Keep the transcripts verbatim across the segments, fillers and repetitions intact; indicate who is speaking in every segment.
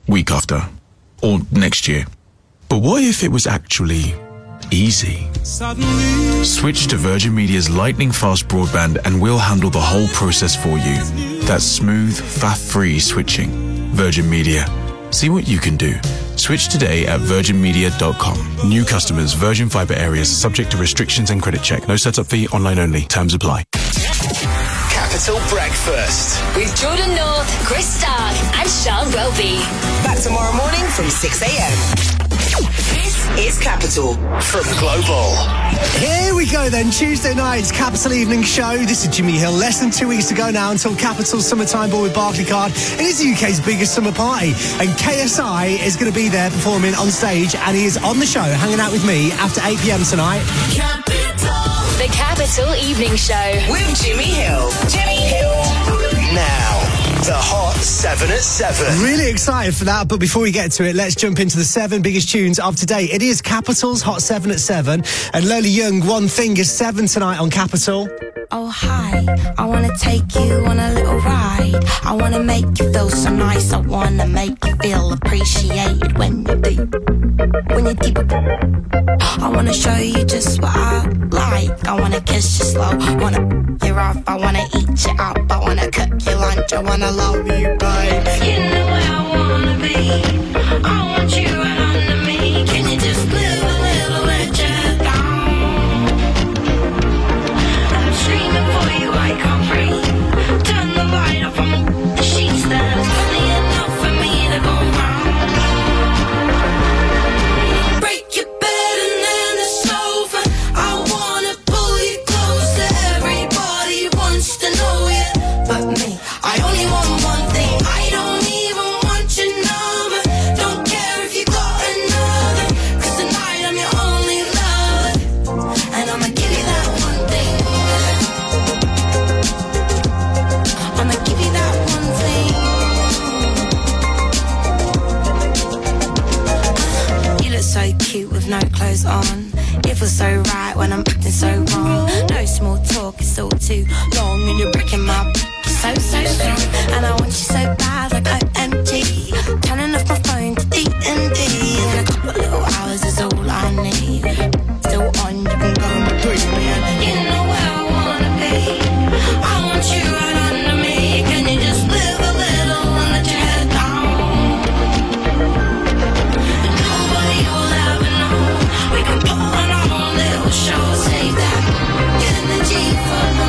Speaker 1: week after, or next year. But what if it was actually easy? Suddenly. Switch to Virgin Media's lightning-fast broadband and we'll handle the whole process for you. That's smooth, faff-free switching. Virgin Media. See what you can do. Switch today at virgin media dot com. New customers, Virgin Fibre areas, subject to restrictions and credit check. No setup fee, online only. Terms apply.
Speaker 2: Capital Breakfast
Speaker 3: with Jordan North, Chris Stark and Sean Roby.
Speaker 4: Back tomorrow morning from six a.m. This is Capital
Speaker 2: from Global.
Speaker 5: Here we go then, Tuesday night's Capital Evening Show. This is Jimmy Hill. Less than two weeks to go now until Capital's Summertime Ball with Barclaycard. It is the U K's biggest summer party, and K S I is going to be there performing on stage, and he is on the show, hanging out with me after eight p.m. tonight.
Speaker 3: Capital. The Capital Evening Show
Speaker 4: with Jimmy Hill. Jimmy Hill.
Speaker 2: Now, the Hot seven at seven.
Speaker 5: Really excited for that, but before we get to it, let's jump into the seven biggest tunes of today. It is Capital's Hot seven at seven, and Lola Young, One Thing, is seven tonight on Capital.
Speaker 6: Oh, hi, I want to take you on a little ride. I want to make you feel so nice. I want to make you feel appreciated when you're deep. When you're deep. I want to show you just what I like. I want to kiss you slow. I want to you off. I want to eat you up. I want to cook your lunch. I want to love you, babe. You know where I want to be. I want you right under me. Can you just live a little let you down? Dreaming for you, I can't breathe. Turn the light off on the sheets. There's plenty enough for me to go round. Break your bed and then the sofa. I wanna pull you closer. Everybody wants to know you, but me. I only want one thing. I don't even want your number. Don't care if you got another. 'Cause tonight I'm your only lover, and I'ma give you that one thing. I'ma give you that one thing. You look so cute with no clothes on. It feels so right when I'm acting so wrong. No small talk, it's all too long. And you're breaking my so, so strong. And I want you so bad like O M G. Turning off my phone to D and D. And a couple little hours is all I need. Still on, you can go and breathe me in. You know where I wanna be. I want you right under me. Can you just live a little and let your head down? And nobody will ever know. We can put on our own little show. Save that energy for the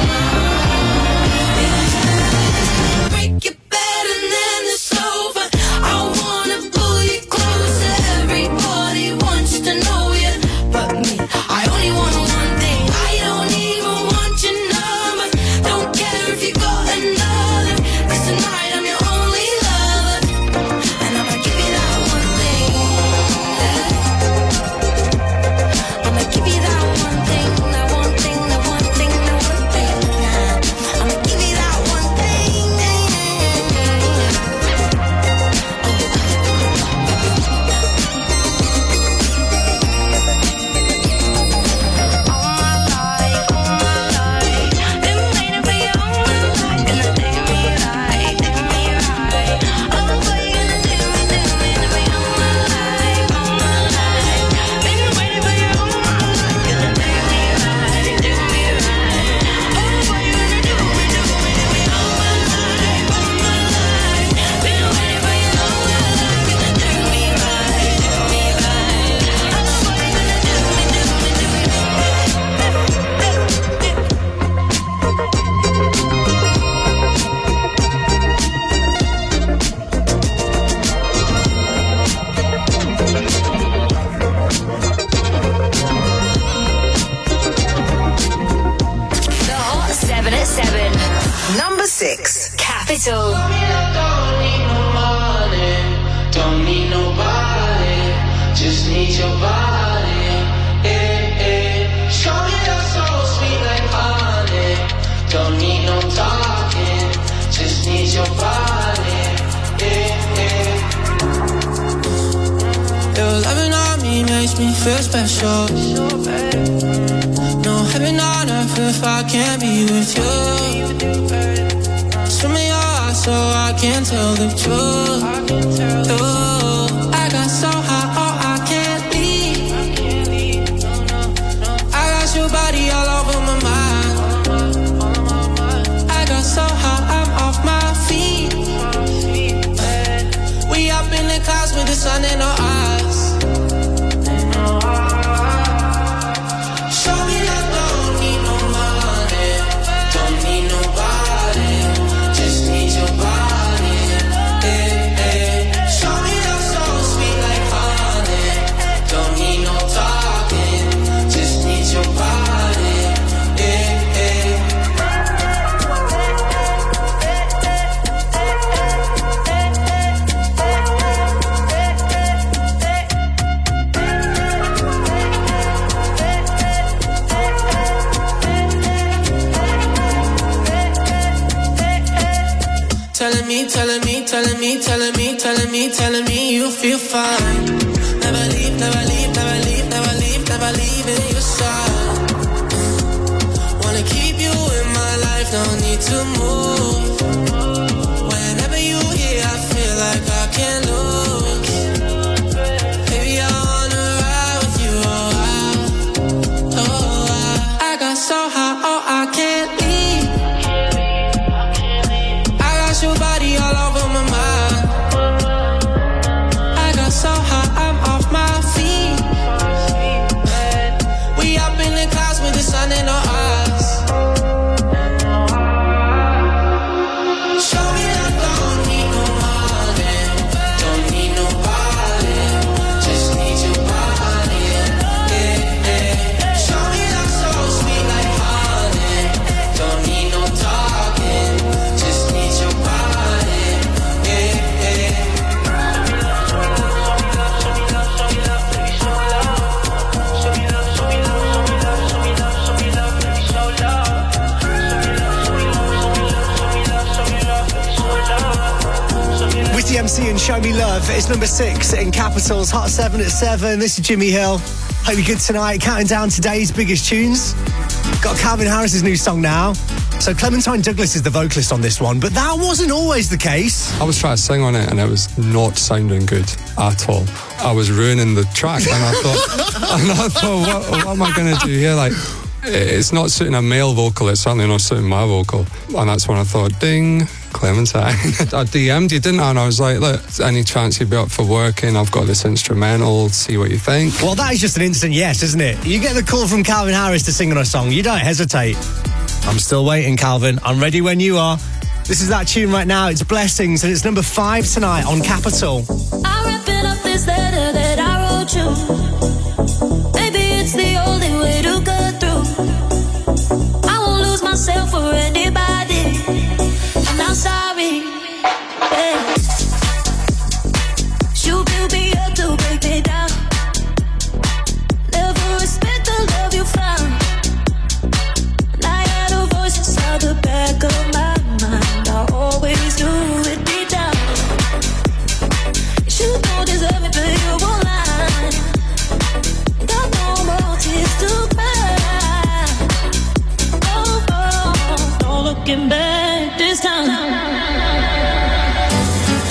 Speaker 6: night. Break your bed and then the sofa. I wanna pull you closer. Everybody wants to know you, but me. I only want one thing. I don't even want your number. Don't care if you got another. 'Cause tonight I'm your only lover, and I'ma give you that one thing. I'ma give you that one thing, that one thing, that one thing, that one thing. I'ma give you that one thing. All my life, all my life, been waiting for you all my life. Gonna do me right, do me right. Oh, what you gonna do me, do me, do me all my life, all my life. Been waiting for you all my life. Gonna do me right, do me right. Oh, what you gonna do me, do me, do me all my life, all my life. Been waiting for you all my life. Gonna do me right, do me right. Oh, what you gonna do me, do me, do me.
Speaker 3: The Hot seven at seven.
Speaker 4: Number six.
Speaker 3: Capital.
Speaker 7: Don't need no money, don't need nobody, just need your body. Eh, eh. Show me your soul sweet like honey. Don't need no talking, just need your body. Eh, eh. Your loving on me makes me feel special. No heaven on earth if I can't be with you. Show me your eyes so I can tell the truth. the clouds with the sun in our eyes. Show me love, don't need no money, don't need nobody, just need your body. Eh, eh. Show me love so sweet like honey, don't need no talking, just need your body. Eh, eh. Telling me, telling me, telling me, telling me, telling me, telling me you feel fine. Never leave, never leave, never leave, never leave, never leave in your side. Wanna keep you in my life, don't need to move. Whenever you here, I feel like I can't lose. Baby, I wanna ride with you, oh, I, oh, I, I got so high, oh, I can't leave. Your body all over my mind. I got so high, I'm off my feet. We up in the clouds with the sun in our eyes. Show me that don't need no money, don't need nobody, just need your body. Eh, eh. Show me that so sweet like honey, don't need no talking, just need your body.
Speaker 5: Witty M C and Show Me Love. It's number six in Capital's Hot seven at seven. This is Jimmy Hill. Hope you're good tonight. Counting down today's biggest tunes. Got Calvin Harris's new song now. So Clementine Douglas is the vocalist on this one, but that wasn't always the case.
Speaker 8: I was trying to sing on it and it was not sounding good at all. I was ruining the track and I thought, and I thought, what, what am I going to do here? Like, it's not suiting a male vocal, it's certainly not suiting my vocal. And that's when I thought, ding, Clementine. I D M'd you, didn't I? And I was like, look, any chance you'd be up for working? I've got this instrumental, see what you think.
Speaker 5: Well, that is just an instant yes, isn't it? You get the call from Calvin Harris to sing on a song, you don't hesitate. I'm still waiting, Calvin. I'm ready when you are. This is that tune right now. It's Blessings, and it's number five tonight on Capital.
Speaker 6: I'm wrapping up this letter that I wrote you. Maybe it's the only way to go through. I won't lose myself for anybody. And I'm sorry. Yeah. You build me up to break me down. Never respect the love you found. Inside the back of my mind, I always do it deep down. You don't deserve it, but you won't lie. Got no more tears to cry. Oh, oh, no looking back this time.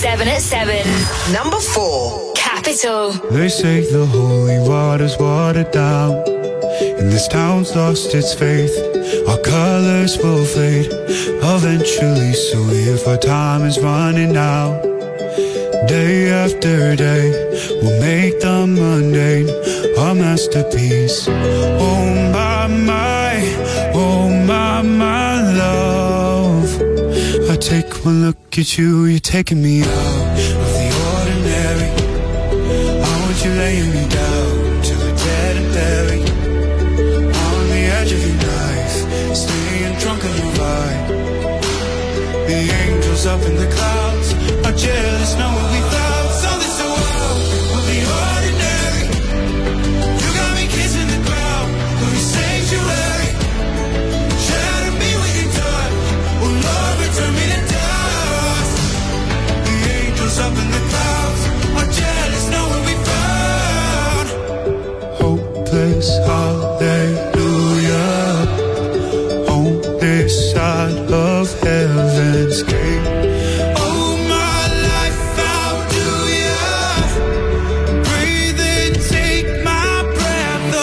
Speaker 3: seven at seven.
Speaker 4: Number four.
Speaker 3: Capital.
Speaker 9: They say the holy water's watered down, and this town's lost its faith. Our colors will fade eventually, so if our time is running out, day after day, we'll make the mundane our masterpiece. Oh my, my, oh my, my love, I take one look at you, you're taking me out of the ordinary. I want you laying me down till we're dead and buried, on the edge of your knife, staying drunk on your vibe. The angels up in the clouds are jealous, know what we found. Something so wild of the ordinary. You got me kissing the ground of your sanctuary. Shadow me with your touch, oh Lord, return me to dust. The angels up in the clouds are jealous, know what we found. Hopeless hallelujah, on this side of heaven's gate. Oh my life, how do ya breathe and take my breath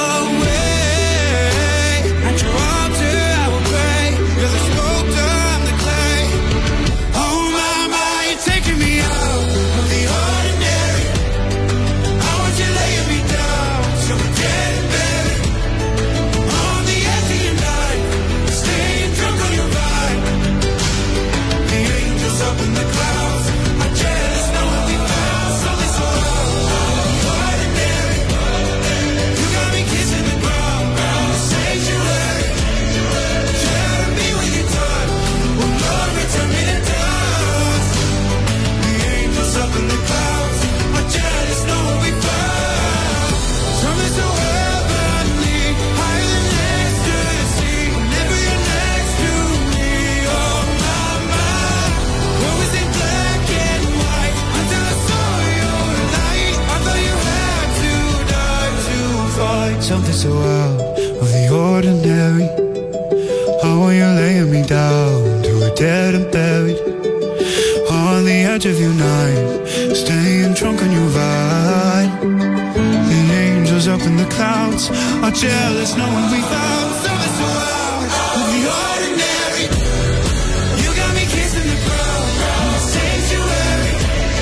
Speaker 9: away? At your altar I will pray, you're the sculptor, I'm the clay. Oh my, my, you're taking me out of the ordinary. I want you laying me down till we're dead and buried, on the edge of your night, staying drunk on your vibe. The angels up in the clouds are jealous, know what we found. Something so ordinary. You got me kissing the ground, the sanctuary. Shadow me with your touch, oh Lord, return me to dust. The angels up in the clouds are jealous, know what we found. Something so heavenly, higher than ecstasy. Whenever you're next to me, oh my, my. What was in black and white until I saw your light? I thought you had to die to fight something so out of the ordinary. How are you laying me down till we're dead and buried, on the edge of your night, staying drunk on your vibe. The angels up in the clouds are jealous, knowing we found something so out of the ordinary. You got me kissing the ground, the sanctuary.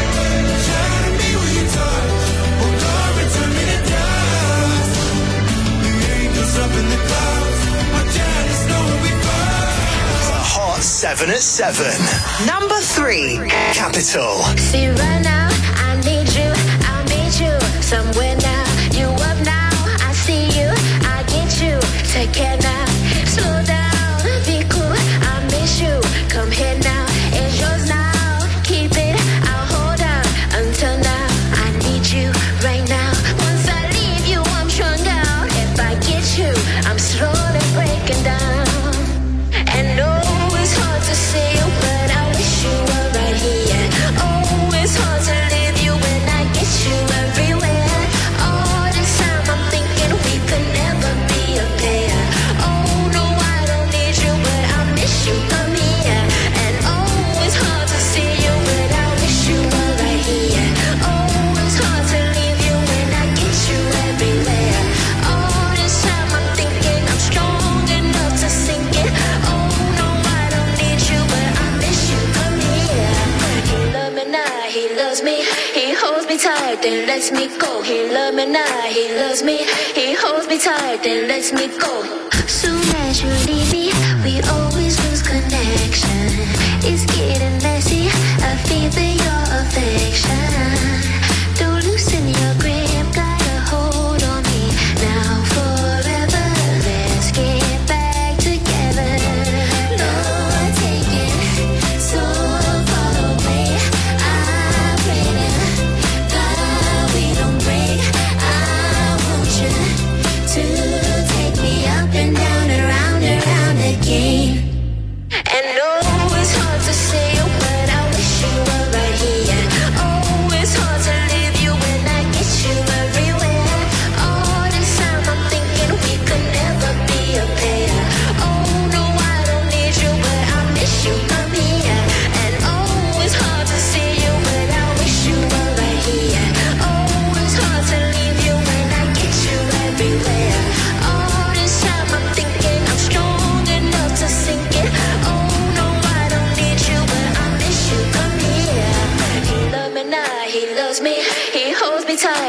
Speaker 9: Shadow me with your touch, oh Lord, return me to dust. The angels up in the clouds are jealous, knowing we found.
Speaker 2: The Hot seven at seven.
Speaker 4: Number three.
Speaker 2: Capital.
Speaker 6: See right now, I need you, I'll meet you somewhere now. You up now, I see you, I get you. Take care now, slow down, be cool, I miss you. Come here now, it's yours now. Keep it, I'll hold on until now. I need you right now. Once I leave you, I'm stronger. If I get you, I'm slowly breaking down. And oh, it's hard to see you, but I wish you were right here. Oh, it's hard to leave you when I get you everywhere. All this time I'm thinking we could never be a pair. Oh no, I don't need you, but I miss you. Come here. And oh, it's hard to see you, but I wish you were right here. Oh, it's hard to leave you when I get you everywhere. All this time I'm thinking I'm strong enough to sink it. Oh no, I don't need you, but I miss you. Come here. He love me now, he loves me. He holds me tight, then lets me go. He love me now, he loves me. He holds me tight, then lets me go. Soon as you leave me, we always lose connection. It's getting messy, I feel for your affection. Don't loosen your grip, got a hold on me now forever. Let's get back together. Lord, take it so far away. I pray to God we don't break. I want you to take me up and down, around, around again.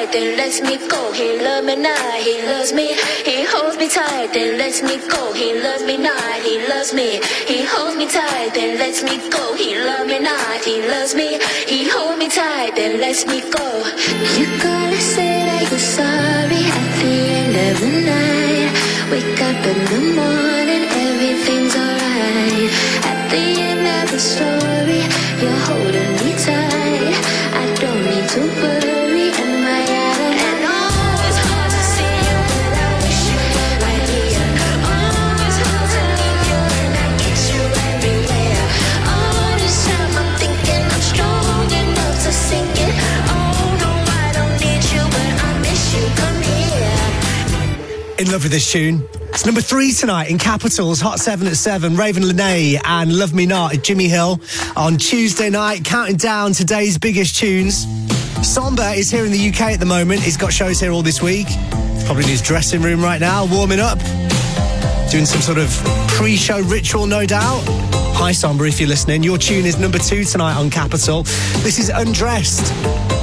Speaker 3: tight, then lets me go. He loves me not, he loves me. He holds me tight, then lets me go. He loves me not, he loves me. He holds me tight, then lets me go. He loves me not, he loves me. He holds me tight, then lets me go. You gotta say that you're sorry at the end of the night. Wake up in the morning, everything's alright. At the end of the story, you're holding me tight. I don't need to worry, am I out of hand? Oh, it's hard to see you, but I wish you were right here. Oh, it's hard to leave you, and I get you everywhere. All this time I'm thinking I'm strong enough to sink it. Oh, no, I don't need you, but I miss you, come here.
Speaker 5: In love with this tune. It's number three tonight in Capitals, Hot seven at seven. Raven Lenae and Love Me Not, Jimmy Hill on Tuesday night, counting down today's biggest tunes. Somber is here in the U K at the moment. He's got shows here all this week. He's probably in his dressing room right now, warming up, doing some sort of pre-show ritual, no doubt. Hi, Somber, if you're listening. Your tune is number two tonight on Capital. This is Undressed.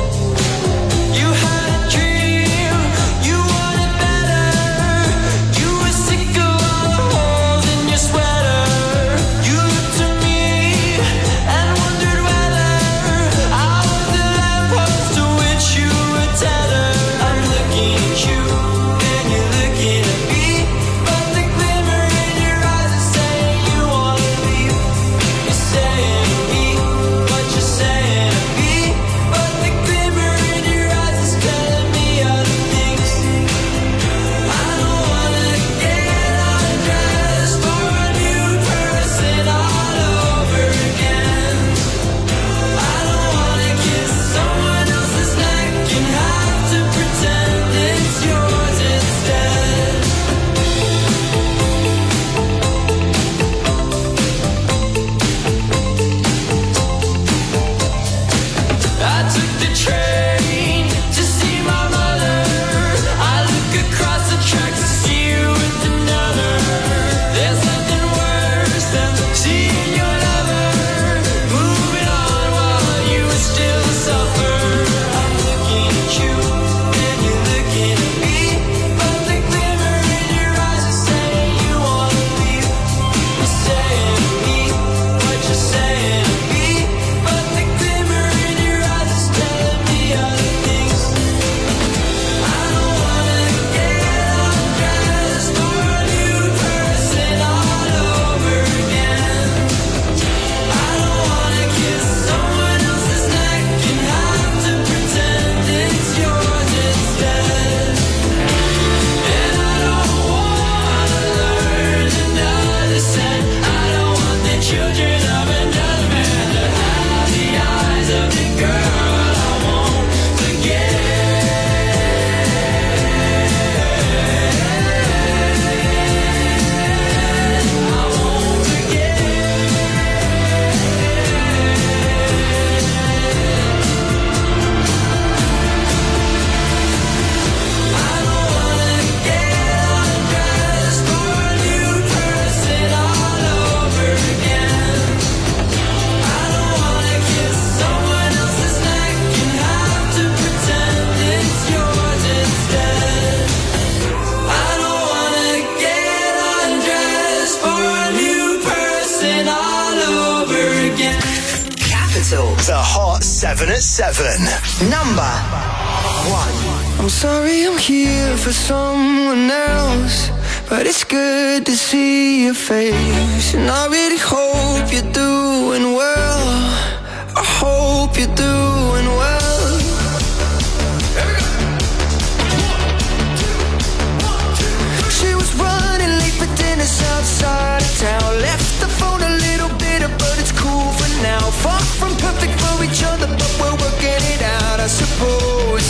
Speaker 2: The Hot seven at seven. Number one.
Speaker 9: I'm sorry I'm here for someone else, but it's good to see your face. And I really hope you're doing well. I hope you're doing well. She was running late for dinner outside of town. Left the phone a little bitter, but it's cool for now. Far from perfect for each other, but we're working it out, I suppose.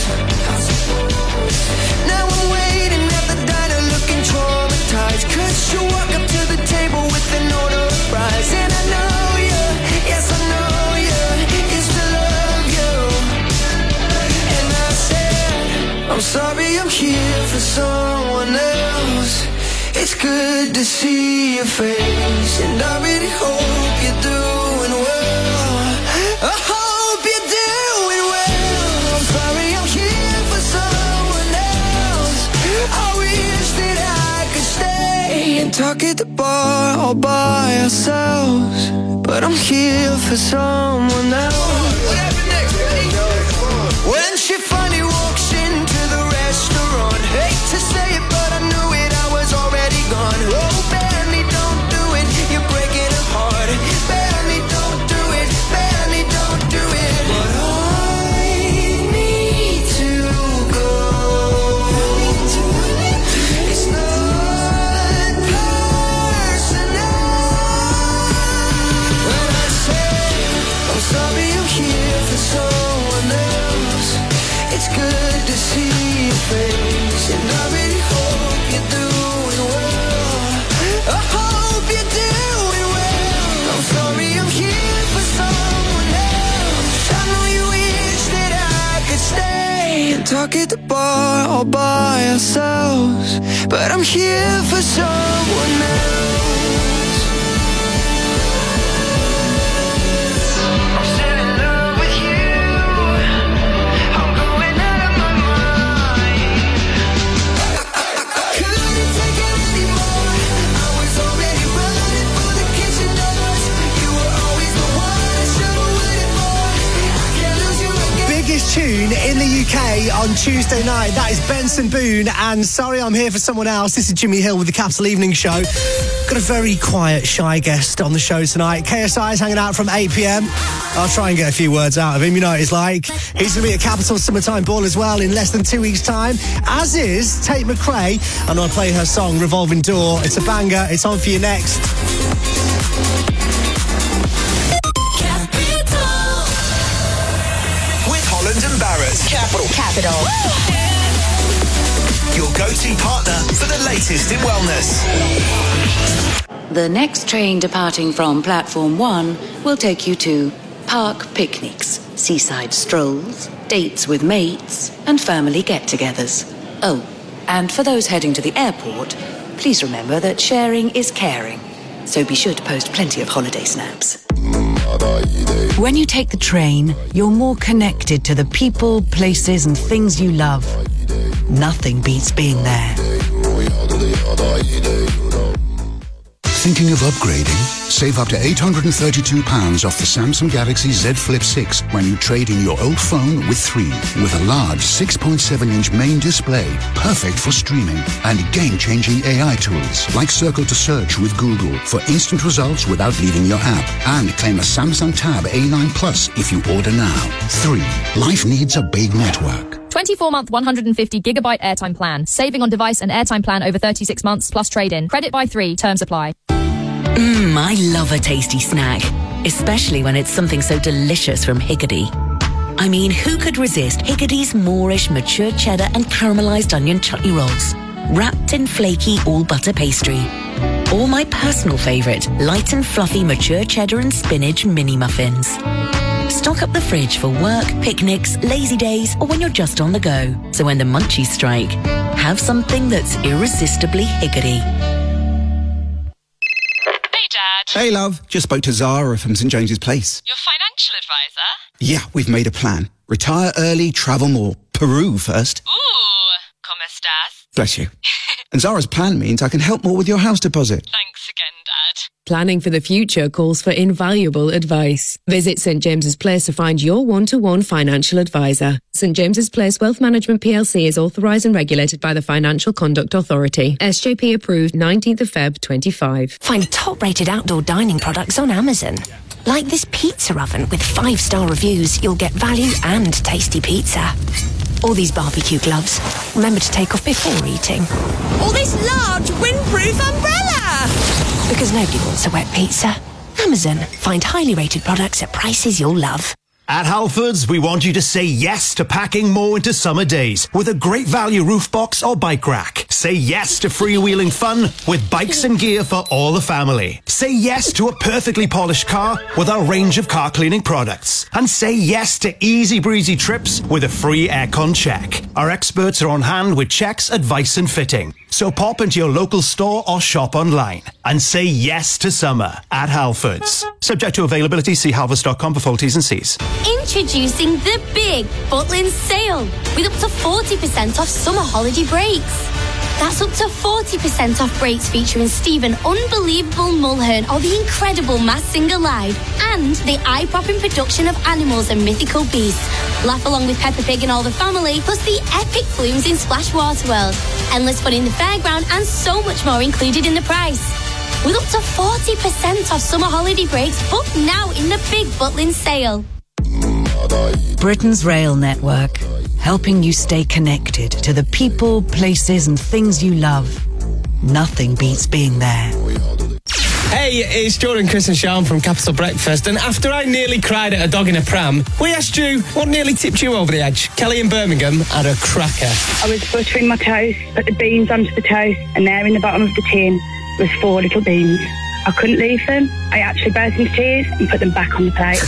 Speaker 9: Now I'm waiting at the diner looking traumatized, cause you walk up to the table with an order of fries. And I know you, yes I know you, used to love you. And I said, I'm sorry I'm here for someone else. It's good to see your face, and I really hope you're doing well. I hope you're doing well. I'm sorry I'm here for someone talk at the bar all by ourselves, but I'm here for someone else. When she finally walks into the restaurant, hate to say it, but I knew it, I was already gone. Oh, Benny, don't do it, you're breaking her heart. Benny, don't do it, Benny, don't do it. But I need to go. It's not personal. When I say I'm sorry, I'm here for someone else. It's good to see your face, and I really hope you're doing well. I hope you're doing well. I'm sorry, I'm here for someone else. I know you wish that I could stay and talk at the bar all by ourselves, but I'm here for someone else. I'm still in love with you. I'm going out of my mind. Couldn't take it anymore. I was already running for the kitchen doors. You were always the one I should have waited for. I can't lose you again.
Speaker 5: Biggest tune in the U K on Tuesday night. That is Benson Boone and Sorry I'm Here for Someone Else. This is Jimmy Hill with the Capital Evening Show. Got a very quiet, shy guest on the show tonight. K S I is hanging out from eight p.m. I'll try and get a few words out of him. You know what it's like. He's going to be at Capital Summertime Ball as well in less than two weeks' time, as is Tate McRae. And I'll play her song, Revolving Door. It's a banger. It's on for you next.
Speaker 2: With Holland and Barrett.
Speaker 4: Capital. Capital.
Speaker 2: Your go-to partner for the latest in wellness.
Speaker 10: The next train departing from Platform one will take you to park picnics, seaside strolls, dates with mates, and family get-togethers. Oh, and for those heading to the airport, please remember that sharing is caring. So be sure to post plenty of holiday snaps.
Speaker 11: When you take the train, you're more connected to the people, places, and things you love. Nothing beats being there.
Speaker 12: Thinking of upgrading? Save up to eight hundred thirty-two pounds off the Samsung Galaxy Z Flip six when you trade in your old phone with three. With a large six point seven inch main display, perfect for streaming, and game-changing A I tools like Circle to Search with Google for instant results without leaving your app. And claim a Samsung Tab A nine Plus if you order now. three. Life needs a big network.
Speaker 13: twenty-four month, one hundred fifty gigabyte airtime plan. Saving on device and airtime plan over thirty-six months plus trade-in. Credit by three. Terms apply.
Speaker 11: Mmm, I love a tasty snack, especially when it's something so delicious from Higgidy. I mean, who could resist Higgidy's Moorish mature cheddar and caramelised onion chutney rolls, wrapped in flaky all-butter pastry? Or my personal favourite, light and fluffy mature cheddar and spinach mini muffins. Stock up the fridge for work, picnics, lazy days, or when you're just on the go. So when the munchies strike, have something that's irresistibly Higgidy.
Speaker 14: Hey, love. Just spoke to Zara from St James's Place.
Speaker 15: Your financial advisor?
Speaker 14: Yeah, we've made a plan. Retire early, travel more. Peru first.
Speaker 15: Ooh, ¿cómo estás?
Speaker 14: Bless you. And Zara's plan means I can help more with your house deposit.
Speaker 15: Thanks again, Dad.
Speaker 16: Planning for the future calls for invaluable advice. Visit St James's Place to find your one-to-one financial advisor. St James's Place Wealth Management P L C is authorised and regulated by the Financial Conduct Authority. S J P approved nineteenth of February twenty-five.
Speaker 17: Find top-rated outdoor dining products on Amazon. Like this pizza oven with five-star reviews, you'll get value and tasty pizza. Or these barbecue gloves. Remember to take off before eating.
Speaker 18: Or this large windproof umbrella!
Speaker 17: Because nobody wants a wet pizza. Amazon. Find highly rated products at prices you'll love.
Speaker 2: At Halfords, we want you to say yes to packing more into summer days with a great value roof box or bike rack. Say yes to freewheeling fun with bikes and gear for all the family. Say yes to a perfectly polished car with our range of car cleaning products. And say yes to easy breezy trips with a free aircon check. Our experts are on hand with checks, advice and fitting. So pop into your local store or shop online and say yes to summer at Halfords. Subject to availability, see halfords dot com for full T's and C's.
Speaker 19: Introducing the big Butlins sale with up to forty percent off summer holiday breaks. That's up to forty percent off breaks featuring Stephen Unbelievable Mulhern or the incredible Mass Singer Live and the eye-popping production of animals and mythical beasts. Laugh along with Peppa Pig and all the family, plus the epic flumes in Splash Waterworld. Endless fun in the fairground and so much more included in the price. With up to forty percent off summer holiday breaks, book now in the Big Butlin sale.
Speaker 20: Britain's rail network, helping you stay connected to the people, places and things you love. Nothing beats being there.
Speaker 21: Hey, it's Jordan, Chris and Sean from Capital Breakfast, and after I nearly cried at a dog in a pram, we asked you what nearly tipped you over the edge. Kelly in Birmingham had a cracker.
Speaker 22: I was buttering my toast, put the beans onto the toast, and there in the bottom of the tin was four little beans. I couldn't leave them. I actually burst into tears and put them back on the plate.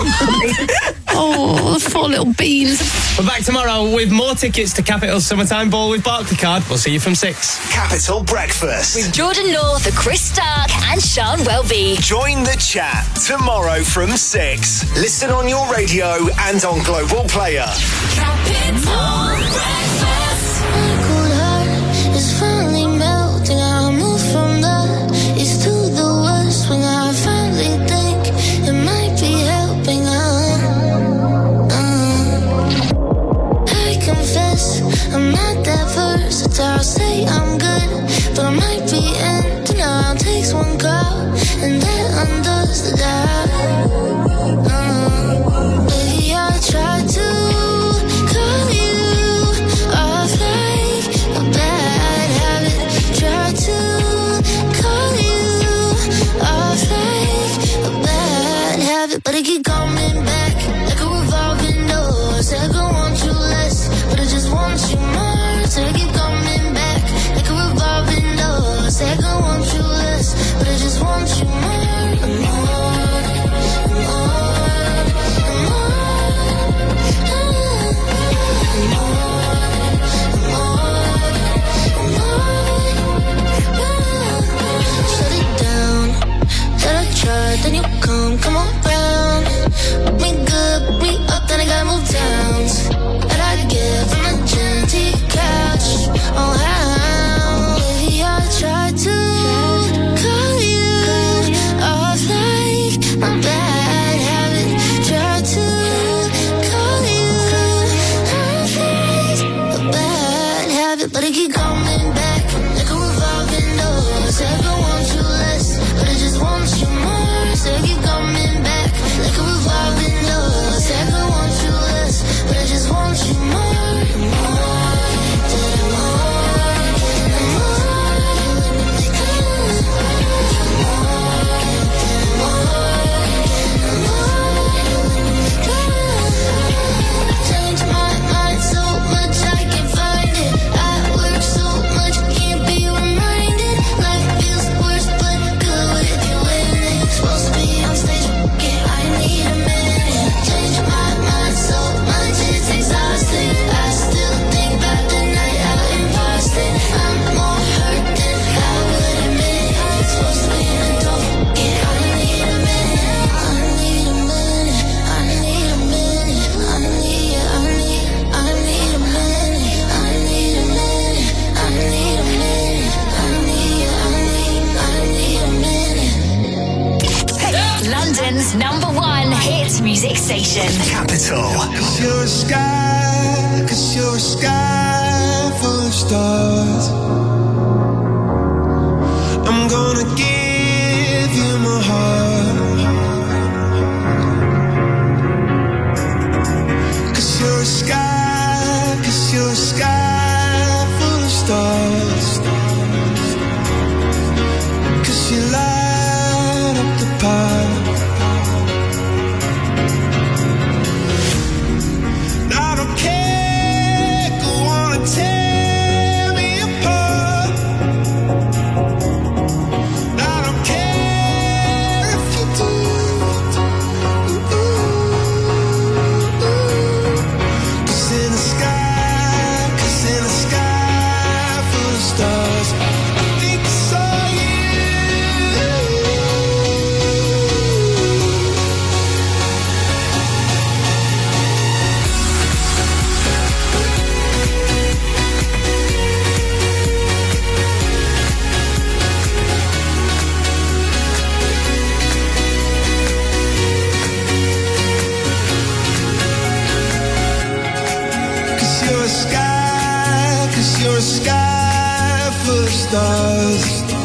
Speaker 19: Oh, the four little beans.
Speaker 21: We're back tomorrow with more tickets to Capital's Summertime Ball with Barclaycard. We'll see you from six.
Speaker 2: Capital Breakfast.
Speaker 4: With Jordan North, Chris Stark and Sean Welby.
Speaker 2: Join the chat tomorrow from six. Listen on your radio and on Global Player.
Speaker 3: Capital Breakfast. My cold heart is finally melting. I move from the east to the west when I finally think it might be helping. Uh, uh. I confess I'm not that versatile. Say I'm good, but I might be in denial. Takes one call and that undoes the doubt. Uh, maybe I tried to call you off like a bad habit. Try to call you off like a bad habit, but I keep coming back like a revolving door. Said I want you less, but I just want you more. Said I keep coming back like a revolving door. Said I want you less, but I just want you more, more, more, shut it down. That I tried, then you come, come around. Put me good, put me up, then I gotta move down. That I get from the gym to your couch. Oh, how? Maybe I tried to call you off like my bad habit. Tried to call you off like a bad habit, but I keep coming back like a revolving door. Said I want you less, but I just want you more. Said I keep coming back like a revolving door. Said I want you less, but I just want you more, more, change my mind so much I can't find it. I work so much, can't be reminded. Life feels worse, but good with you in it. Supposed to be on stage, okay, I need a minute. Change my mind so much, it's exhausting. I still think about the night out in Boston. I'm more hurt than I would admit. Supposed to be an adult, okay, I need a minute. I need a minute, I need a minute. I need, I need, I need a minute. I need a minute, I need a minute. I need, I need, I need a minute.
Speaker 4: London's number one hit music station.
Speaker 2: Capital.
Speaker 9: Cause you're a sky, cause you're a sky full of stars. I'm gonna give you my heart. Cause you're a sky, cause you're a sky full of stars. Cause you light up the path. I don't care, go on and tear me apart. I stars.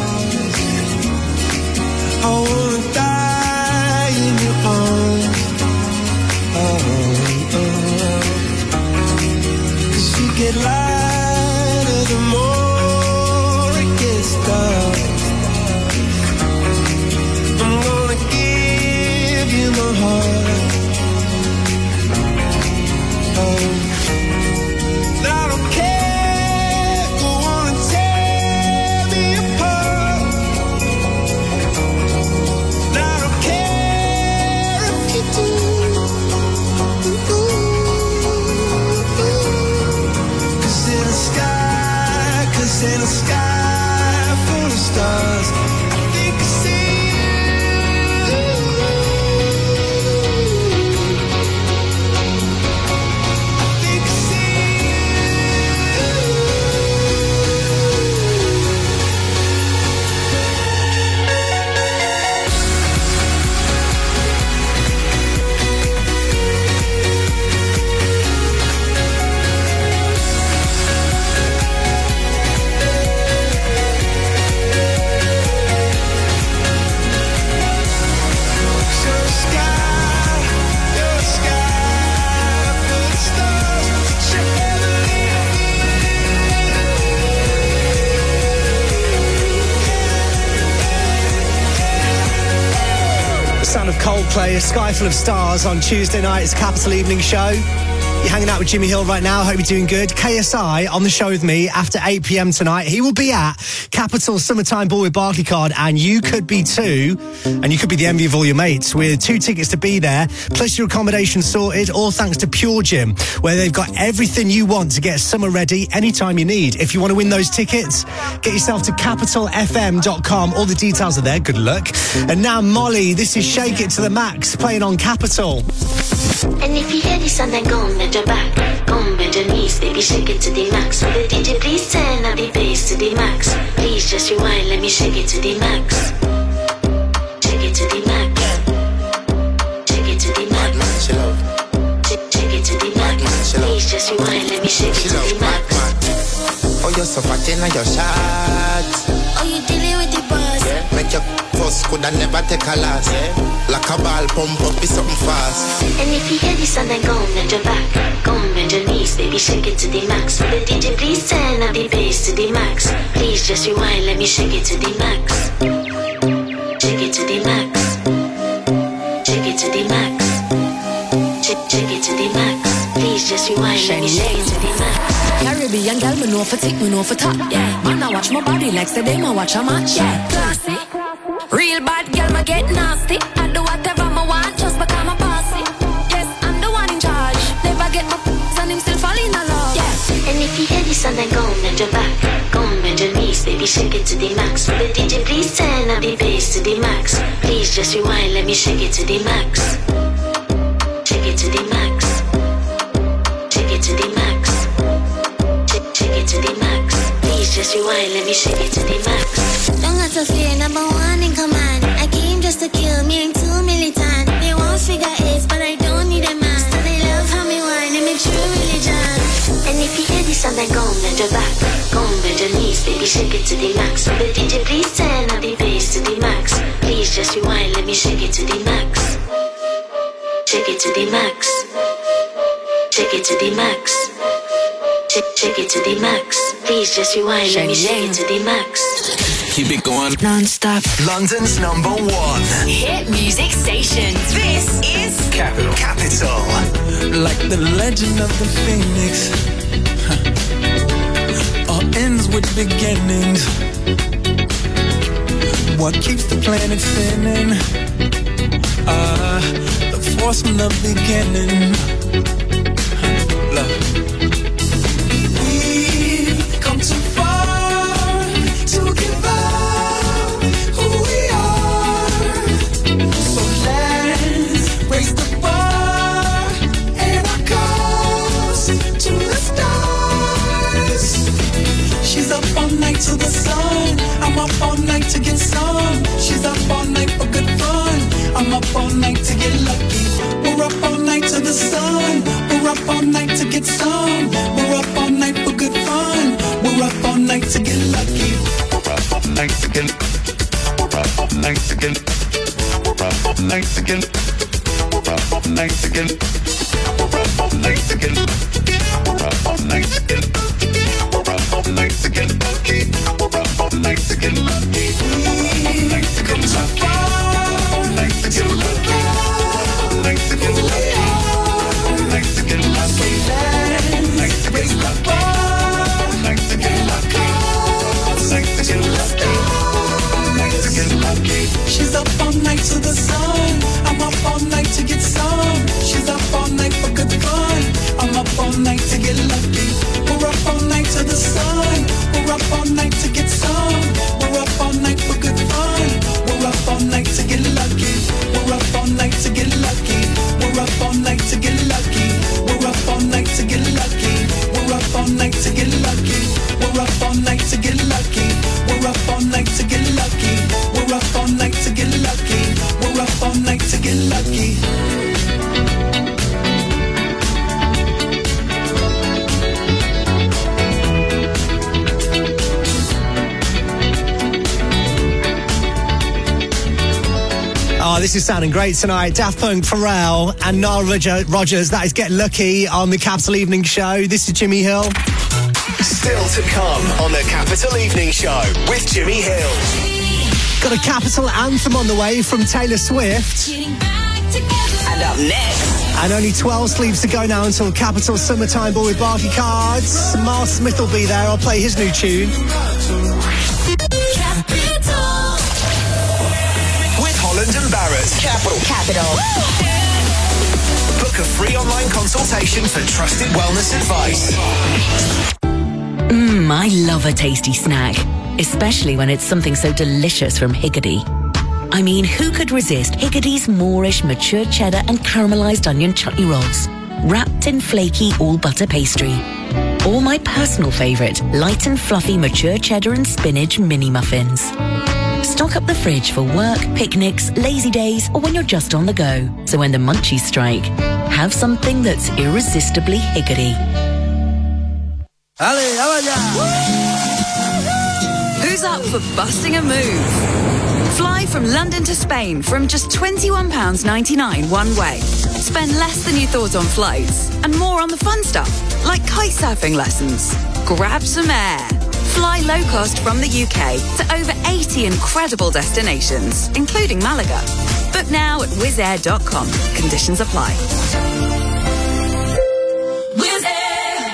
Speaker 9: I wanna die in your arms. Oh, oh. 'Cause you get lighter the more it gets dark. I'm gonna give you my heart. Oh, I don't care, go on and tear me apart. I don't care if you do. Cause in the sky, cause in the sky full of stars, I think I see
Speaker 5: Sound of Coldplay, A Sky Full of Stars on Tuesday night's Capital Evening Show. You're hanging out with Jimmy Hill right now. Hope you're doing good. K S I on the show with me after eight p.m. tonight. He will be at Capital Summertime Ball with Barclaycard, and you could be too. And you could be the envy of all your mates with two tickets to be there, plus your accommodation sorted, all thanks to Pure Gym, where they've got everything you want to get summer ready anytime you need. If you want to win those tickets, get yourself to capital f m dot com. All the details are there. Good luck. And now Molly, this is Shake It to the Max, playing on Capital.
Speaker 3: And if you hear this song, then go and bend your back, go and bend your knees, baby, shake it to the max. Will the D J please turn up the bass to the max? Please just rewind, let me shake it to the max. Shake it to the max. Shake it to the max. Shake shake it to the max. Please just rewind, let me shake it to the max.
Speaker 1: Oh, you're so fat in your shot.
Speaker 3: Oh, you dealing with the boss?
Speaker 1: Yeah. Make your first could I never take a last. Yeah. Like a ball pump up, be something fast.
Speaker 3: And if you hear this song, then go and bend your back, go and bend your knees, baby, shake it to the max. Will the D J please turn up the bass to the max? Please just rewind, let me shake it to the max. Shake it to the max. Shake it to the max. Shake, shake it to the max. Please just rewind, let me shake it to the max.
Speaker 7: Caribbean girl, me know for tick, me know for top. Yeah, man, I watch my body like say they ma watch a match. Yeah, classy. Real bad girl, me get nasty. I do whatever me want just because I'm bossy. Yes, I'm the one in charge. Never get my p***s and him still fall in love. Yeah.
Speaker 3: And if you hear this song, then go and bend your back, go and bend your knees, baby, shake it to the max. Will the D J please turn up the bass to the max? Please just rewind, let me shake it to the max. Shake it to the max. Shake it to the max. Shake, shake it to the max. Please just rewind, let me shake it to the max.
Speaker 19: Don't have to fear, number one in command. I came just to kill me, ain't too militant. They won't figure eight, but I don't need a man. So they love how me whine, it makes true religion.
Speaker 3: And if you hear this song, then go and bend your back, go and bend your knees, baby, shake it to the max. Will the D J please turn up the bass to the max? Please just rewind, let me shake it to the max. Shake it to the max. Shake it to the max. Shake, shake it to the max. Please just rewind, let me shake it to the max.
Speaker 23: Keep it going
Speaker 7: non-stop.
Speaker 23: London's number one
Speaker 15: hit music station. This is
Speaker 23: Capital. Capital.
Speaker 9: Like the legend of the phoenix, huh. All ends with beginnings. What keeps the planet spinning? Ah, uh, the force from the beginning. Huh. Love. We've come too far to give up who we are. So let's raise the bar and our goals to the stars. She's up all night to the sun. I'm up all night to get some. She's up all night for good fun. I'm up all night to get lucky. We're up all night to the sun. We're up all night to get some. We're up all night for good fun. We're up all night to get lucky. Mexican, Mexican, Mexican, Mexican, Mexican, Mexican, Mexican, Mexican, Mexican,
Speaker 6: She's up all night to the sun. I'm up all night to get some. She's up all night for good fun. I'm up all night to get lucky. We're up all night to the sun. We're up all night to get some. We're up all night for good fun. We're up all night to get lucky. We're up all night to get lucky. We're up all night to get lucky. We're up all night to get lucky. We're up all night to get lucky. We're up all night to get lucky. We're up all night to get lucky. We're up all night to get lucky. We're up all night to get lucky.
Speaker 5: Oh, this is sounding great tonight. Daft Punk, Pharrell and Nile Rodgers. That is Get Lucky on the Capital Evening Show. This is Jimmy Hill.
Speaker 23: Still to come on the Capital Evening Show with Jimmy Hill.
Speaker 5: Got a Capital anthem on the way from Taylor Swift.
Speaker 4: And up next.
Speaker 5: And only twelve sleeps to go now until Capital Summertime Ball with Barclay Cards. Miles Smith will be there. I'll play his new tune.
Speaker 23: With Holland and Barrett. Capital.
Speaker 4: Capital.
Speaker 23: Book a free online consultation for trusted wellness advice.
Speaker 11: Mmm, I love a tasty snack, especially when it's something so delicious from Higgidy. I mean, who could resist Higgidy's Moorish mature cheddar and caramelised onion chutney rolls, wrapped in flaky all-butter pastry? Or my personal favourite, light and fluffy mature cheddar and spinach mini muffins. Stock up the fridge for work, picnics, lazy days, or when you're just on the go. So when the munchies strike, have something that's irresistibly Higgidy.
Speaker 8: Who's up for busting a move? Fly from London to Spain from just twenty-one pounds ninety-nine one way. Spend less than you thought on flights and more on the fun stuff, like kite surfing lessons. Grab some air. Fly low cost from the U K to over eighty incredible destinations, including Malaga. Book now at wizz air dot com. Conditions apply.
Speaker 9: Wizz Air!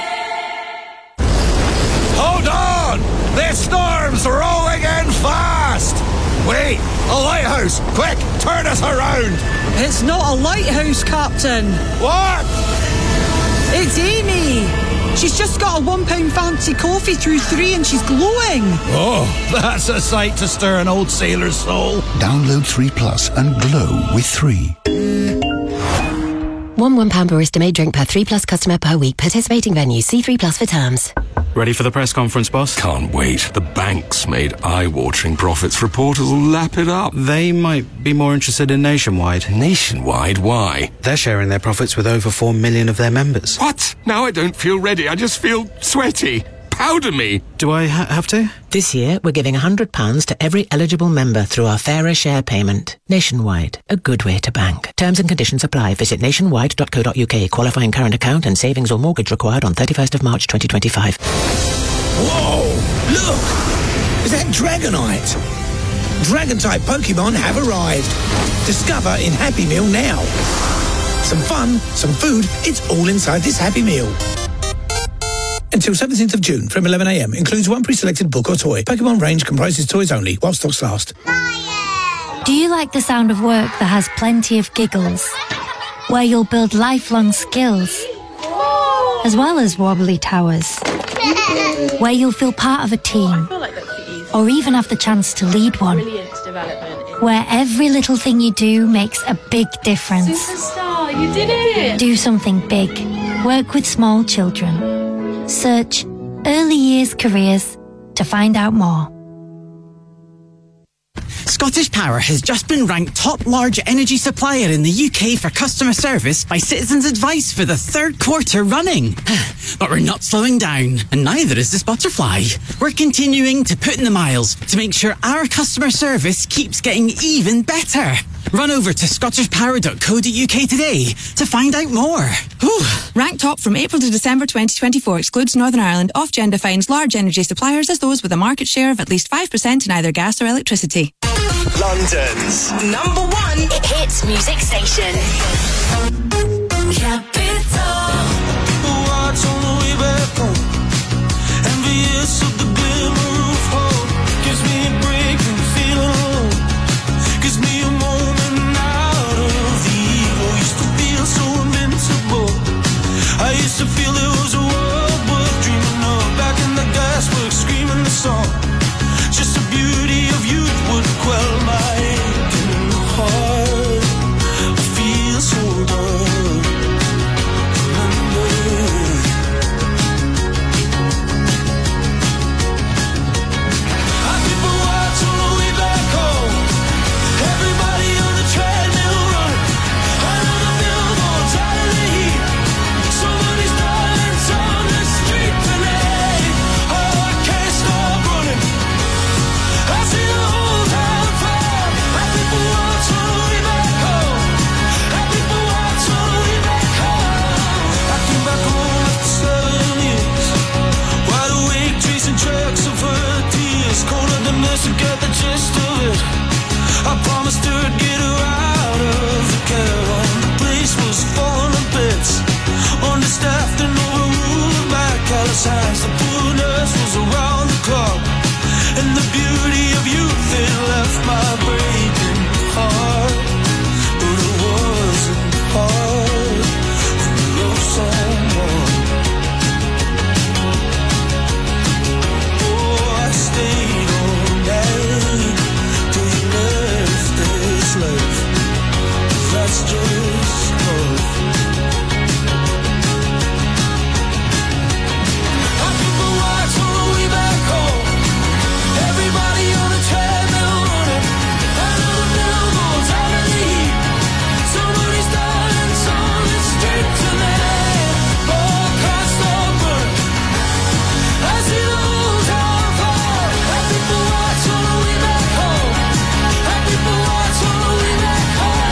Speaker 9: Hold on! This storm's rolling in fast! Wait, a lighthouse! Quick, turn us around!
Speaker 10: It's not a lighthouse, Captain.
Speaker 9: What?
Speaker 10: It's Amy. She's just got a one pound fancy coffee through three and she's glowing.
Speaker 9: Oh, that's a sight to stir an old sailor's soul.
Speaker 12: Download three Plus and glow with three.
Speaker 24: One one pound barista made drink per three Plus customer per week. Participating venues. See three Plus for terms.
Speaker 25: Ready for the press conference, boss?
Speaker 26: Can't wait. The bank's made eye-watering profits. Reporters will lap it up.
Speaker 25: They might be more interested in Nationwide.
Speaker 26: Nationwide? Why?
Speaker 25: They're sharing their profits with over four million of their members.
Speaker 26: What? Now I don't feel ready. I just feel sweaty. Powder me.
Speaker 25: Do I ha- have to?
Speaker 27: This year, we're giving one hundred pounds to every eligible member through our Fairer Share payment. Nationwide, a good way to bank. Terms and conditions apply. Visit nationwide dot co dot uk. Qualifying current account and savings or mortgage required on thirty-first of March twenty twenty-five.
Speaker 28: Whoa! Look! Is that Dragonite? Dragon-type Pokemon have arrived. Discover in Happy Meal now. Some fun, some food, it's all inside this Happy Meal. Until seventeenth of June from eleven a m. Includes one pre-selected book or toy. Pokemon range comprises toys only while stocks last.
Speaker 29: Do you like the sound of work that has plenty of giggles? Where you'll build lifelong skills, as well as wobbly towers? Where you'll feel part of a team, or even have the chance to lead one? Where every little thing you do makes a big difference.
Speaker 30: Superstar, you did it!
Speaker 29: Do something big. Work with small children. Search Early Years Careers to find out more.
Speaker 5: Scott
Speaker 1: Scottish Power has just been ranked top large energy supplier in the U K for customer service by Citizens Advice for the third quarter running. But we're not slowing down, and neither is this butterfly. We're continuing to put in the miles to make sure our customer service keeps getting even better. Run over to scottish power dot co dot uk today to find out more. Whew.
Speaker 2: Ranked top from April to December twenty twenty-four excludes Northern Ireland. Ofgem defines large energy suppliers as those with a market share of at least five percent in either gas or electricity.
Speaker 23: London's number one
Speaker 15: hit music station.
Speaker 6: Capital. Watch on the way back home. Envious of the glimmer of hope. Gives me a break from feeling alone. Gives me a moment out of the evil. Used to feel so invincible. I used to feel it was a world worth dreaming of. Back in the gasworks, screaming the song. Just the beauty of youth would quell my aching heart. I feel so done. Remember. Our people watch on the way back home. Everybody on the treadmill running. Under the billboards, out of the heat. Somebody's darling's on the street tonight. Oh, I can't stop running. I see the whole town fall. Our people watch on the way back home. Our people watch on the way back home. I came back home after seven years. Wide awake, chasing tracks of her tears. Colder than this to get the gist of it. I promised her I'd get her out of the care home. The place was falling to bits. Understaffed and overruled by callous hands. The poor nurse was around the clock. And the beauty of youth, it left my breaking heart. But it wasn't hard when you love someone. Oh, I stayed all night till you left this life. That's just love. Our people watch on the way back home. Everybody on the treadmill running. Under the billboards, out of the heat. Somebody's darling's on the street tonight. Oh, I can't stop running. I see the whole town fall. Our people watch on the way back home. Our people watch on the way back home.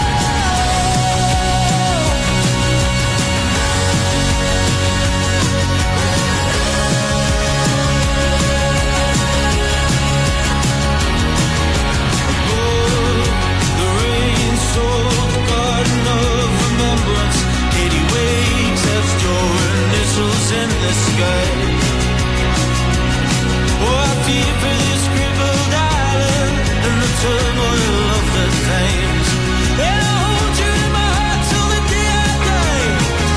Speaker 6: The rain sold the garden of remembrance. Eighty waves have your initials in the sky. Oh, I feel for this crippled island and the turmoil of the times. And I hold you in my heart till the day I die.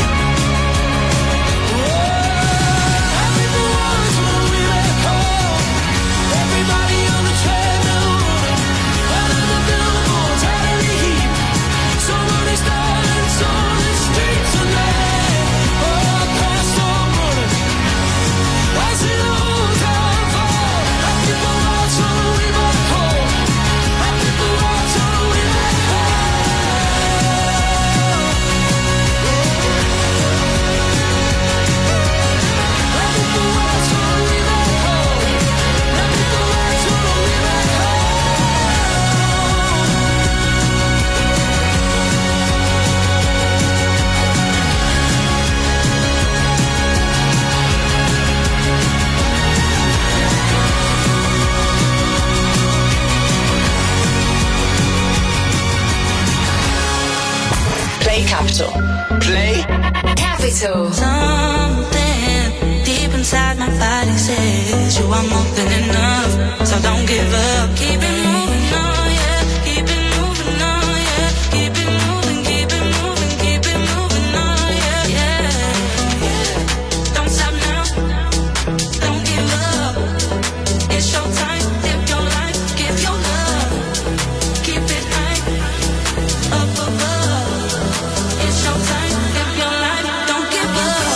Speaker 6: Oh, our people watch on the way back home. Everybody on the treadmill running. Under the billboards, out of the heat. Somebody's darling's on the street tonight. Oh, I can't stop running. I see the whole town fall. Our people watch on the way back home. Our people watch on the way back home. Our people watch on the way back home. Our people watch on the way back
Speaker 23: Play Capital. Play
Speaker 15: Capital.
Speaker 13: Something deep inside my body says you are more than enough. So don't give up. Keep it moving on, yeah. Keep it moving on, yeah. Keep it moving, keep it moving, keep it moving on, yeah. Yeah. Don't stop now. Don't give up. It's your time. Live your life. Give your love. Keep it high. Up above. It's your time. Live your life. Don't give up.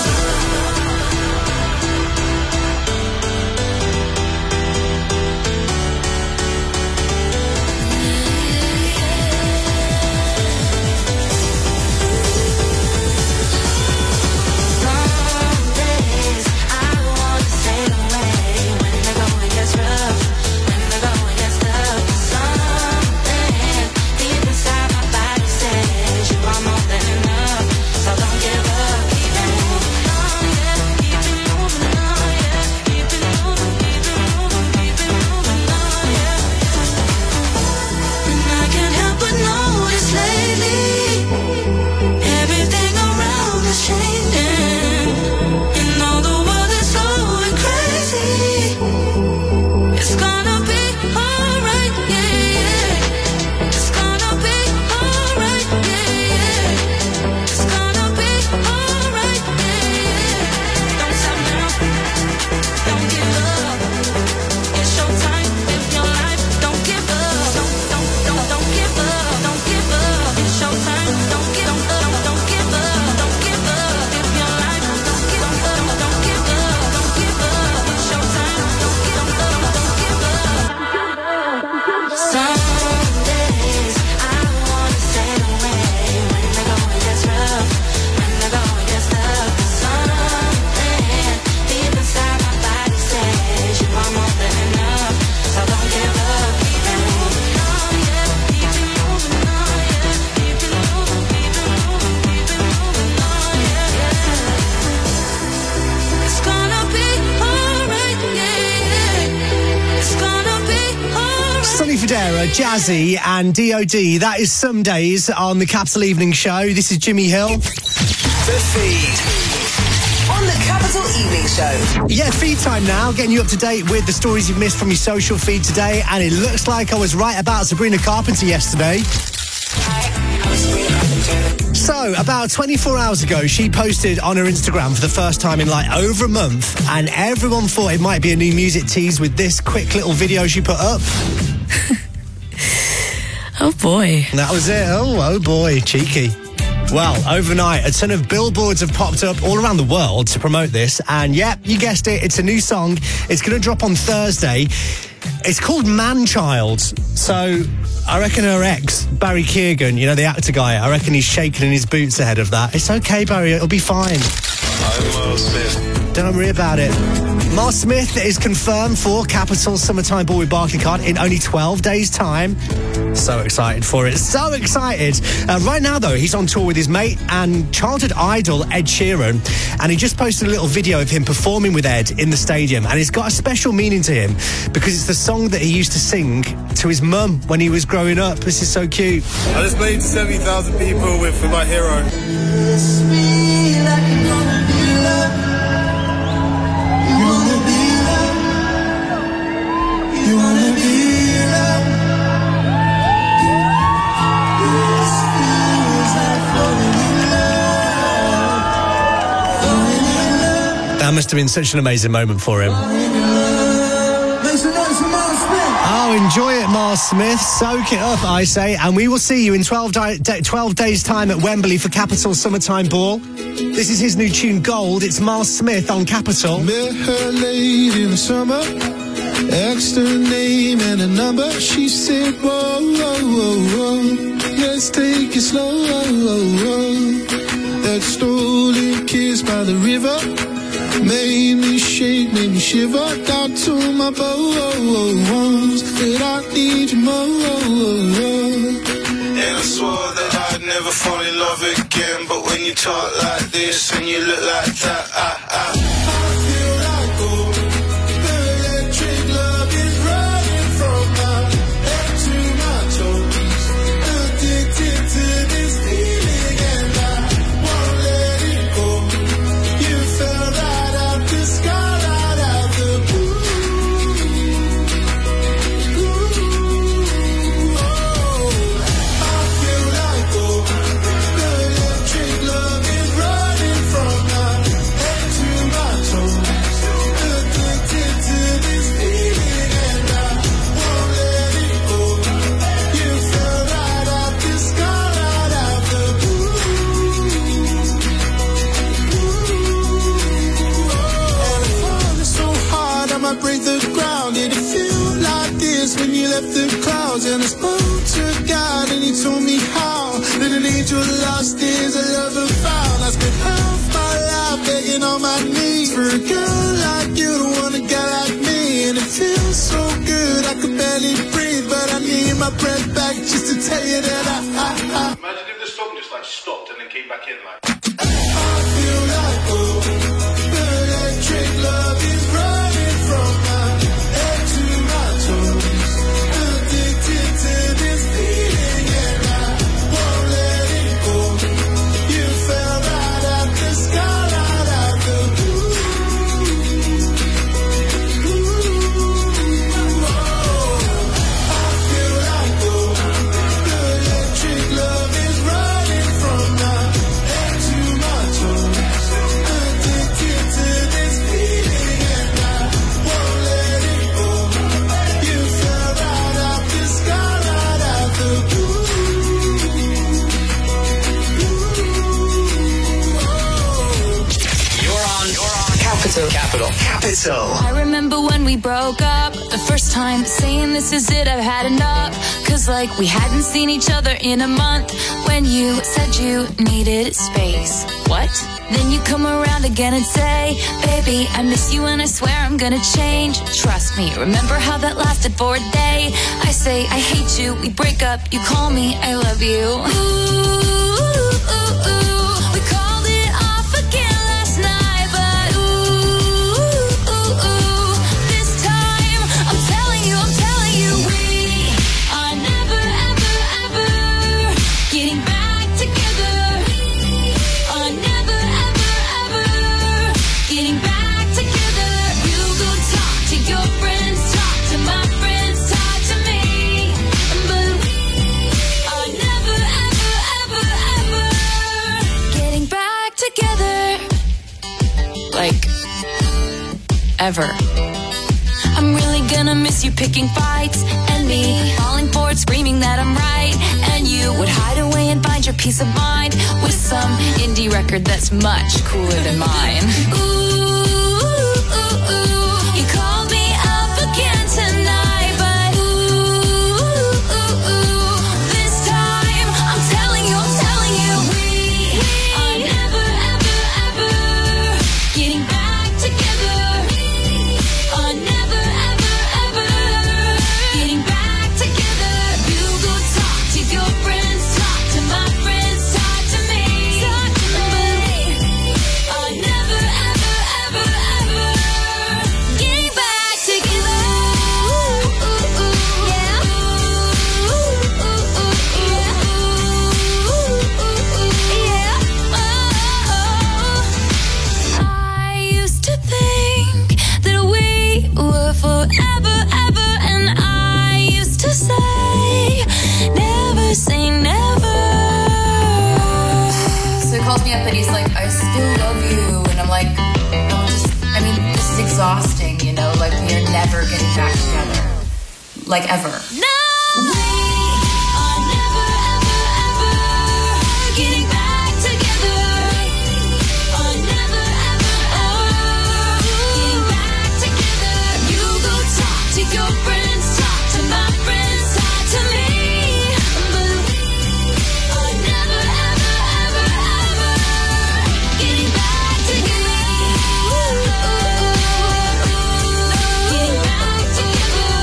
Speaker 5: Oliver, Jazzy and D O D. That is Some Days on the Capital Evening Show. This is Jimmy Hill.
Speaker 4: The Feed. On the Capital Evening Show.
Speaker 5: Yeah, feed time now, getting you up to date with the stories you've missed from your social feed today. And it looks like I was right about Sabrina Carpenter yesterday. So, about twenty-four hours ago, she posted on her Instagram for the first time in like over a month, and everyone thought it might be a new music tease with this quick little video she put up.
Speaker 3: Oh boy.
Speaker 5: And that was it. Oh, oh boy, cheeky. Well, overnight, a ton of billboards have popped up all around the world to promote this, and yeah, you guessed it, it's a new song. It's going to drop on Thursday. It's called Man-Child. So I reckon her ex, Barry Keoghan, you know, the actor guy, I reckon he's shaking in his boots ahead of that. It's okay, Barry, it'll be fine.
Speaker 7: I'm Miles Smith.
Speaker 5: Don't worry about it. Miles Smith is confirmed for Capital Summertime Ball with Barclaycard in only twelve days' time. So excited for it. So excited. Uh, right now, though, he's on tour with his mate and childhood idol, Ed Sheeran. And he just posted a little video of him performing with Ed in the stadium. And it's got a special meaning to him because it's the song that he used to sing to his mum when he was growing up. This is so cute.
Speaker 7: I just played to seventy thousand people with for my hero.
Speaker 5: That must have been such an amazing moment for him. Oh, enjoy it, Miles Smith. Soak it up, I say. And we will see you in twelve, di- twelve days' time at Wembley for Capital Summertime Ball. This is his new tune, Gold. It's Miles Smith on Capital.
Speaker 9: Met her late in the summer, asked her name and a number. She said, whoa, whoa, whoa, whoa, let's take it slow. That stolen kiss by the river made me shake, made me shiver. Got to my bones that I need you more.
Speaker 7: And I swore that I'd never fall in love again, but when you talk like this and you look like that, I, I, I feel like gold. Electric love is running from my head to my toes. Addicted to this feeling and I won't let it go. You fell right out the sky, right out the blue. Ooh, oh, I feel like gold. Electric love is running from my head to my toes. Addicted to this feeling and I won't let it go. You fell right out the sky, right out the blue. And I'm falling so hard I might break the ground. Did it feel like this when you left the clouds? And I spoke to God and he told me how that an angel lost is a lover found. I spent half my life begging on my knees for a girl like you to want a guy like me. And it feels so good I could barely breathe, but I need my breath back just to tell you that I, I, I Imagine if the song just like stopped and then came back in like.
Speaker 9: I feel like gold. Electric love is running from my head to my toes. Addicted to this feeling and I won't let it go. You fell right out the sky, right out the blue. Ooh, oh, I feel like gold. Electric love is running from my head to my toes. Addicted to this feeling and I won't let it go. You fell right out the sky, right out the blue.
Speaker 23: You're on. You're on. Capital. Capital. Capital.
Speaker 8: I remember when we broke up the first time, saying this is it, I've had enough. Cause like we hadn't seen each other in a month. When you said you needed space. What? Then you come around again and say, baby, I miss you and I swear I'm gonna change. Trust me, remember how that lasted for a day? I say I hate you, we break up, you call me, I love you. Ooh, ooh, ooh, we called it off again last night, but ooh, ooh, ooh, this time I'm telling you, I'm telling you, we are
Speaker 3: together. Like, ever. I'm really gonna miss you picking fights and me falling for it, screaming that I'm right. And you would hide away and find your peace of mind with some indie record that's much cooler than mine. Ooh, ooh, ooh. You called me up again tonight, but ooh, ooh, ooh. This time I'm telling you, I'm telling you, we are never, ever, ever getting back together. Are never, ever, ever getting back together. You go talk to your friends, talk to my friends, talk to me, talk to me. Are never, ever, ever, ever getting back together. Ooh, ooh, ooh, yeah. Ooh, ooh, ooh, yeah. Ooh, ooh, ooh, yeah. Oh, I used to think that we were forever, ever, and I used to say, never say never.
Speaker 11: So he calls me up and he's like, I still love you. And I'm like, I'm just, I mean, this is exhausting, you know? Like, we are never getting back together. Like, ever.
Speaker 3: No! We are never, ever, ever getting back together. Are never, ever, ever getting back together. You go talk to your friends, talk to my friends, talk to me. But we are never, ever, ever, ever getting back together. Getting back together.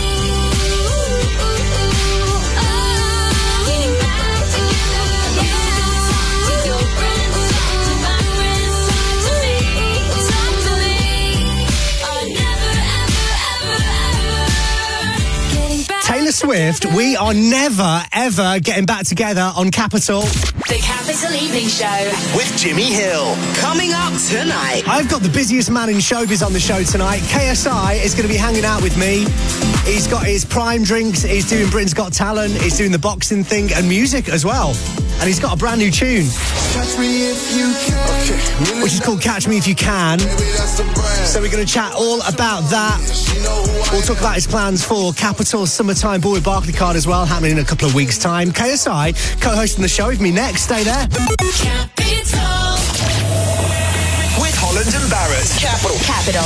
Speaker 3: Getting back together. You go talk to your friends, talk to my friends, talk to me, talk to me. Are never, ever, ever, ever getting back.
Speaker 5: Taylor Swift, we are never, ever getting back together on Capital.
Speaker 4: The Capital Evening Show with Jimmy Hill. Coming up tonight.
Speaker 5: I've got the busiest man in showbiz on the show tonight. K S I is going to be hanging out with me. He's got his prime drinks, he's doing Britain's Got Talent, he's doing the boxing thing and music as well. And he's got a brand new tune,
Speaker 7: Catch me if you can.
Speaker 5: which is called Catch Me If You Can. So we're going to chat all about that. We'll talk about his plans for Capital Summertime Ball with Barclaycard as well, happening in a couple of weeks' time. K S I co-hosting the show with me next. Stay there.
Speaker 4: Capital. With Holland and Barrett. Capital. Capital.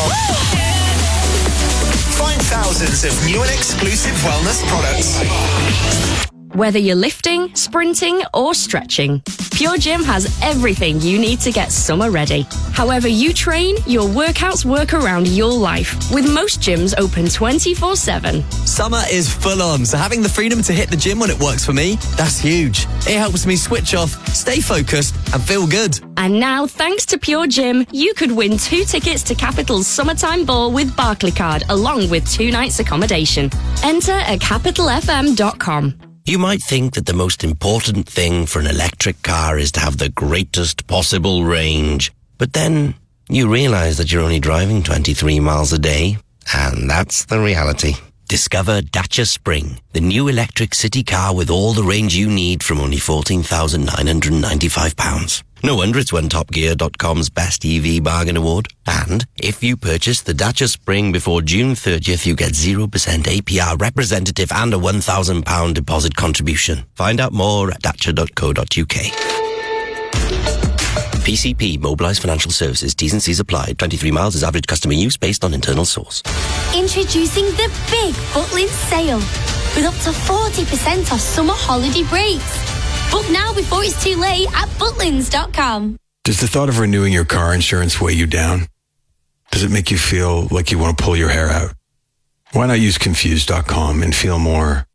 Speaker 4: Find thousands of new and exclusive wellness products.
Speaker 14: Whether you're lifting, sprinting, or stretching, Pure Gym has everything you need to get summer ready. However you train, your workouts work around your life, with most gyms open twenty-four seven.
Speaker 16: Summer is full on, so having the freedom to hit the gym when it works for me, that's huge. It helps me switch off, stay focused, and feel good.
Speaker 14: And now, thanks to Pure Gym, you could win two tickets to Capital's Summertime Ball with Barclaycard, along with two nights accommodation. Enter at capital f m dot com.
Speaker 17: You might think that the most important thing for an electric car is to have the greatest possible range. But then you realize that you're only driving twenty-three miles a day. And that's the reality. Discover Dacia Spring, the new electric city car with all the range you need from only fourteen thousand nine hundred ninety-five pounds. No wonder it's won Top Gear dot com's Best E V Bargain Award. And if you purchase the Dacia Spring before June thirtieth, you get zero percent A P R representative and a one thousand pounds deposit contribution. Find out more at dacia dot co dot uk. P C P, Mobilised Financial Services, T's and C's applied. twenty-three miles is average customer use based on internal source.
Speaker 29: Introducing the big Butlins sale with up to forty percent off summer holiday breaks. Book now before it's too late at butlins dot com.
Speaker 18: Does the thought of renewing your car insurance weigh you down? Does it make you feel like you want to pull your hair out? Why not use confused dot com and feel more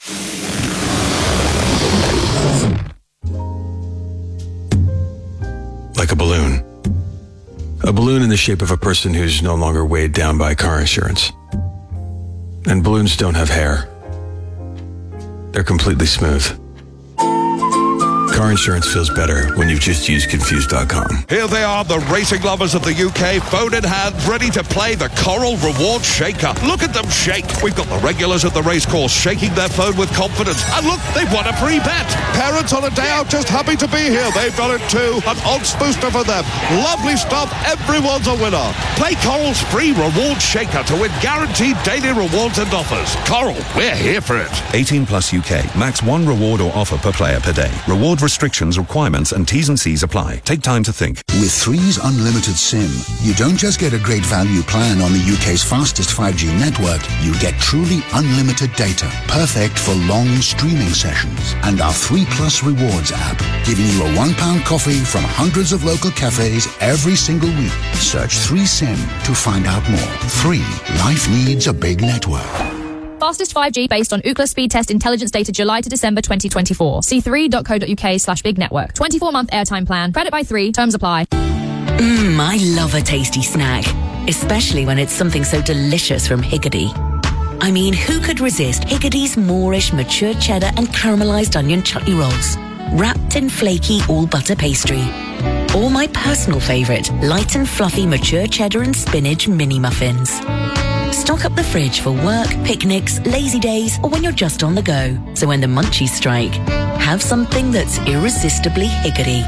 Speaker 18: like a balloon? A balloon in the shape of a person who's no longer weighed down by car insurance. And balloons don't have hair. They're completely smooth. Car insurance feels better when you've just used Confused dot com.
Speaker 10: Here they are, the racing lovers of the U K, phone in hand, ready to play the Coral Reward Shaker. Look at them shake. We've got the regulars at the racecourse shaking their phone with confidence. And look, they've won a free bet. Parents on a day out just happy to be here. They've done it too. An odds booster for them. Lovely stuff. Everyone's a winner. Play Coral's free Reward Shaker to win guaranteed daily rewards and offers. Coral, we're here for it.
Speaker 12: eighteen plus U K. Max one reward or offer per player per day. Reward restrictions, requirements and T's and C's apply. Take time to think.
Speaker 19: With Three's Unlimited SIM, you don't just get a great value plan on the U K's fastest five G network, you get truly unlimited data, perfect for long streaming sessions. And our three Plus Rewards app, giving you a one pound coffee from hundreds of local cafes every single week. Search three SIM to find out more. Three, life needs a big network.
Speaker 20: Fastest five G based on Ookla speed test intelligence data July to December twenty twenty-four. See three dot co dot uk slash big network. twenty-four month airtime plan. Credit by three. Terms apply.
Speaker 21: Mmm, I love a tasty snack. Especially when it's something so delicious from Higgidy. I mean, who could resist Higgidy's Moorish mature cheddar and caramelised onion chutney rolls? Wrapped in flaky all-butter pastry. Or my personal favourite, light and fluffy mature cheddar and spinach mini muffins. Stock up the fridge for work, picnics, lazy days, or when you're just on the go. So when the munchies strike, have something that's irresistibly Higgidy.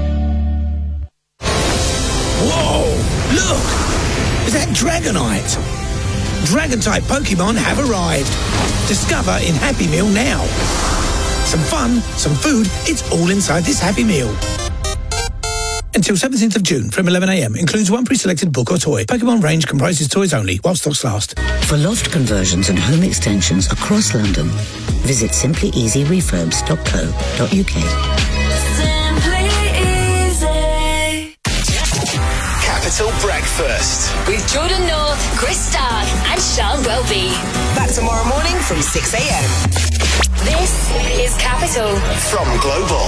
Speaker 28: Whoa! Look! Is that Dragonite? Dragon-type Pokemon have arrived. Discover in Happy Meal now. Some fun, some food, it's all inside this Happy Meal. Until seventeenth of June from eleven a m. Includes one pre-selected book or toy. Pokemon range comprises toys only while stocks last.
Speaker 22: For loft conversions and home extensions across London, visit simply easy refurbs dot co dot uk.
Speaker 3: Simply Easy.
Speaker 23: Capital Breakfast
Speaker 15: With Jordan North, Chris Stark, and Sean Welby.
Speaker 4: Back tomorrow morning from six a m.
Speaker 15: This is Capital
Speaker 23: from Global.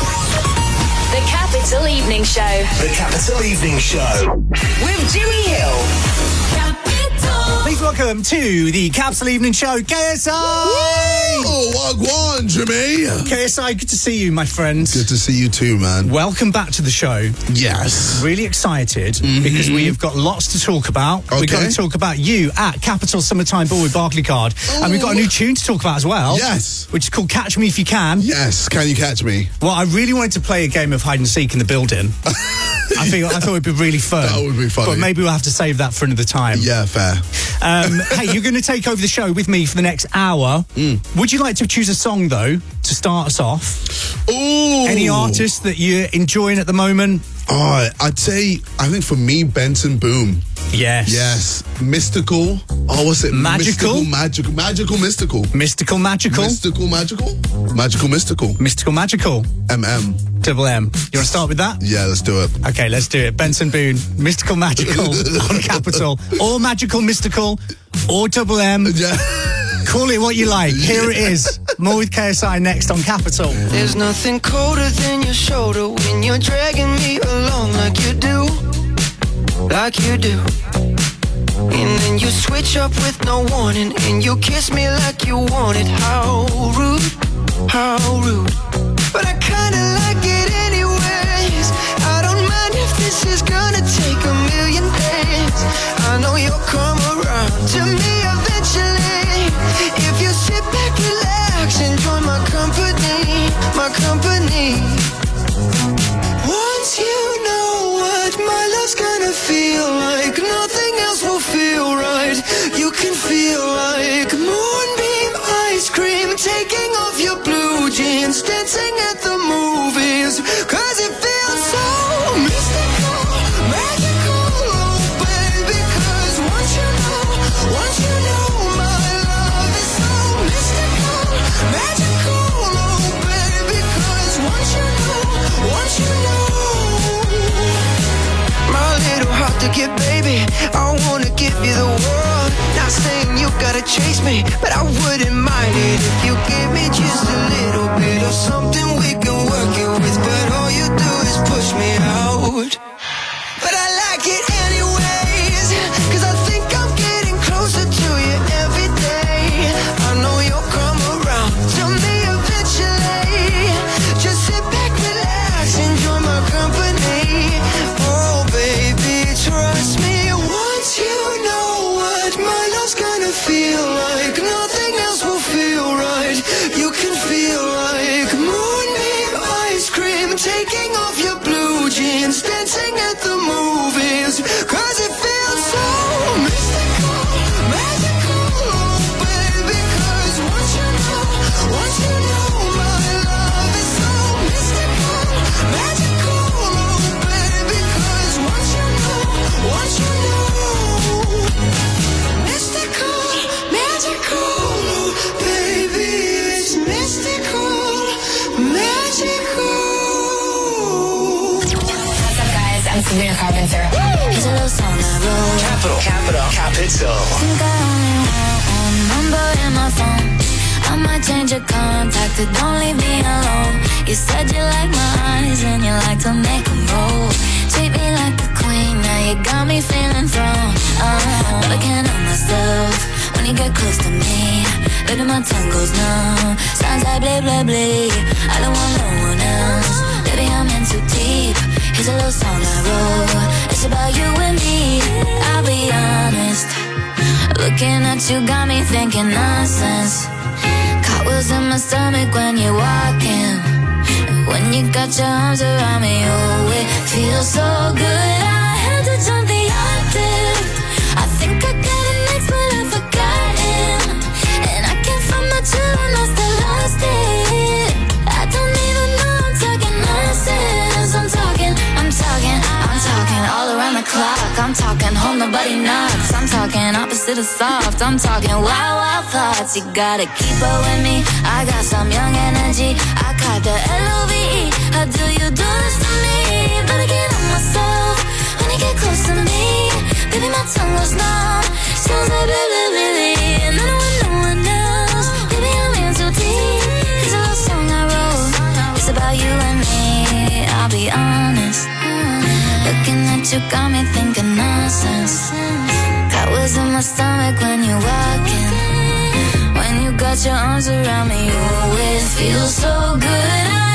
Speaker 15: The Capital Evening Show.
Speaker 23: The Capital Evening Show.
Speaker 4: With Jimmy Hill.
Speaker 5: Please welcome to the Capital Evening Show, K S I!
Speaker 24: Oh, wagwan, Jimmy!
Speaker 5: K S I, good to see you, my friend.
Speaker 24: Good to see you too, man.
Speaker 5: Welcome back to the show.
Speaker 24: Yes.
Speaker 5: Really excited mm-hmm. because we have got lots to talk about.
Speaker 24: Okay.
Speaker 5: We've got to talk about you at Capital Summertime Ball with Barclaycard. Oh. And we've got a new tune to talk about as well.
Speaker 24: Yes.
Speaker 5: Which is called Catch Me If You Can.
Speaker 24: Yes, Can You Catch Me?
Speaker 5: Well, I really wanted to play a game of hide and seek in the building. I think I thought it'd be really fun.
Speaker 24: That would be funny.
Speaker 5: But maybe we'll have to save that for another time.
Speaker 24: Yeah, fair.
Speaker 5: Um, hey, you're going to take over the show with me for the next hour. Mm. Would you like to choose a song, though, to start us off?
Speaker 24: Ooh.
Speaker 5: Any artists that you're enjoying at the moment?
Speaker 24: Oh, I'd say, I think for me, Benson Boom.
Speaker 5: Yes.
Speaker 24: Yes. Mystical. Oh, what's it?
Speaker 5: Magical?
Speaker 24: Mystical, magical. Magical, mystical.
Speaker 5: Mystical, magical.
Speaker 24: Mystical, magical. Magical, mystical.
Speaker 5: Mystical, magical.
Speaker 24: M M.
Speaker 5: Double M. You want to start with that?
Speaker 24: Yeah, let's do it.
Speaker 5: Okay, let's do it. Benson Boone, Mystical, magical on Capital. Or magical, mystical, or double M.
Speaker 24: Yeah.
Speaker 5: Call it what you like. Here it is. More with K S I next on Capital.
Speaker 6: There's nothing colder than your shoulder when you're dragging me along like you do. Like you do. And then you switch up with no warning, and you kiss me like you want it. How rude, how rude. But I kinda like it anyways. I don't mind if this is gonna take a million days. I know you'll come around to me eventually. If you sit back, relax, enjoy my company, my company. Once you know what my love's gonna feel like, nothing else will feel right. You can feel like moonbeam ice cream, taking off your blue jeans, dancing at the movies, cause it feels so mystical, magical, oh baby, cause once you know, once you know my love is so mystical, magical, oh baby, cause once you know, once you know my little heart to get, baby, I wanna give you the world. Not saying you gotta chase me, but I wouldn't mind it if you gave me just a little bit of something we can work it with. But all you do is push me out. But I like it anyways, cause I think I'm getting closer to you every day. I know you'll come around to me eventually. Just sit back,
Speaker 15: Sabrina Carpenter.
Speaker 3: Here's a little song I wrote.
Speaker 23: Capital. Capital. Capital.
Speaker 3: Think I only want one number in my phone. I might change your contact, but don't leave me alone. You said you like my eyes and you like to make them roll. Treat me like a queen, now you got me feeling thrown. Uh, but I can't help myself when you get close to me. Baby, my tongue goes numb. Sounds like blah, blah, blah. I don't want no one else. Baby, I'm in too deep. Here's a little song I wrote. It's about you and me. I'll be honest. Looking at you got me thinking nonsense. Cartwheels in my stomach when you're walking. And when you got your arms around me, oh, it feels so good. I had to jump the octave. I think I got an ex, but I forgot him. And I can't find my chill and I still lost it. I don't even know I'm talking nonsense. I'm talking, I'm talking, I'm talking all around the clock. I'm talking home, nobody knocks. I'm talking opposite of soft. I'm talking wild, wild thoughts. You gotta keep up with me. I got some young energy. I caught the L O V E. How do you do this to me? But I get on myself when you get close to me. Baby, my tongue was numb. Sounds like blah, blah, blah, blah. And I don't want no one else. Baby, I'm in too deep. Here's a little song I wrote. It's about you and me. I'll be honest. Looking at you got me thinking nonsense. Cartwheels in my stomach when you're walking. When you got your arms around me, you always feel so good.